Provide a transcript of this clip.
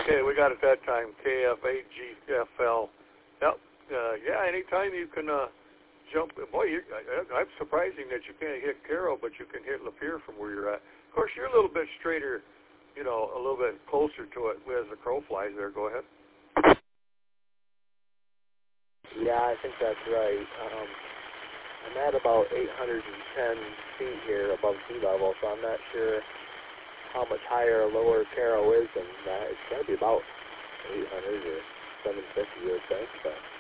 Okay, we got it that time. KF8GFL. Yep. Yeah, anytime you can jump. Boy, I'm surprising that you can't hit Carroll, but you can hit Lapeer from where you're at. Of course, you're a little bit straighter, a little bit closer to it as the crow flies there. Go ahead. Yeah, I think that's right. I'm at about 810 feet here above sea level, so I'm not sure how much higher or lower Carroll is than that. It's got to be about 800 or 750, you would think, but